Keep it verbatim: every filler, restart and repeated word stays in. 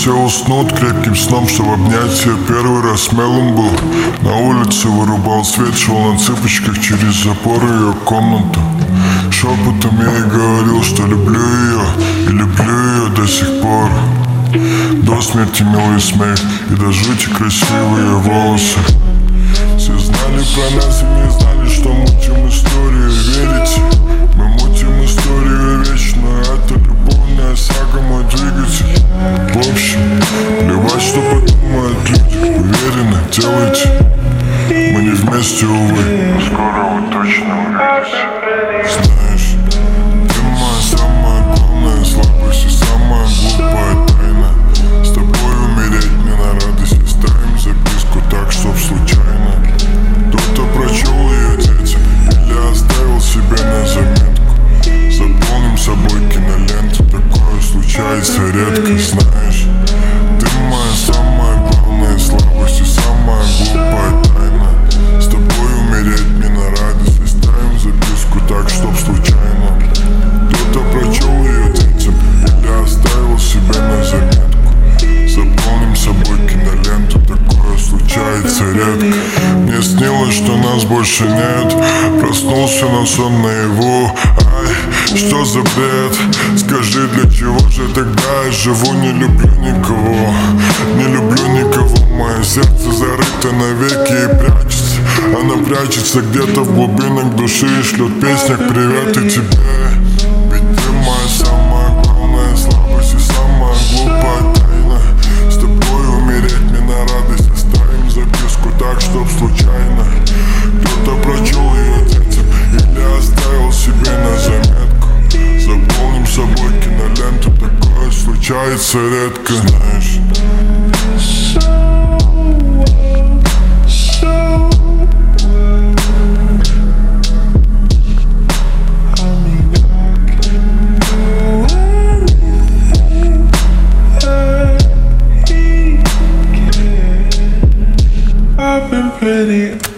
все уснут крепким сном, чтобы обнять тебя. Первый раз смелым был, на улице вырубал свет, шел на цыпочках через запор ее комнату. Шепотом я ей говорил, что люблю ее, и люблю ее до сих пор. До смерти милый смех и до жути красивые волосы. Все знали про нас и не знали, что мутим историю. Верите? Мы мутим историю вечную. Это любовная сага, мой двигатель. В общем, плевать, что подумают люди. Уверены, делайте. Мы не вместе, увы. Скоро вы точно увидите. Знаешь, ты моя самая главная слабость и самая глупая тайна. С тобой умереть мне на радость. Оставим записку так, чтоб случайно кто-то прочел ее детям или оставил себе на заметку. Заполним собой киноленту, такое случается редко. Знаешь, ты моя самая главная слабость и самая глупая тайна. С тобой умереть мне на радость. Оставим записку так, чтоб случайно кто-то прочел ее детям или оставил себе на заметку. Заполним собой киноленту, такое случается редко. Мне снилось, что нас больше нет. Проснулся на сон наяву. Ай, что за бред? Скажи, для чего же тогда я живу? Не люблю никого, не люблю никого. Мое сердце зарыто навеки и прячется. Она прячется где-то в глубинах души и шлет песнях привет и тебе. Ведь ты моя самая главная слабость и самая глупая тайна. С тобой умереть мне на радость. Оставим записку так, чтоб случайно кто-то прочел ее детям или оставил себе на заметку. Заполним собой киноленту, такое случается редко. Знаешь, I've been pretty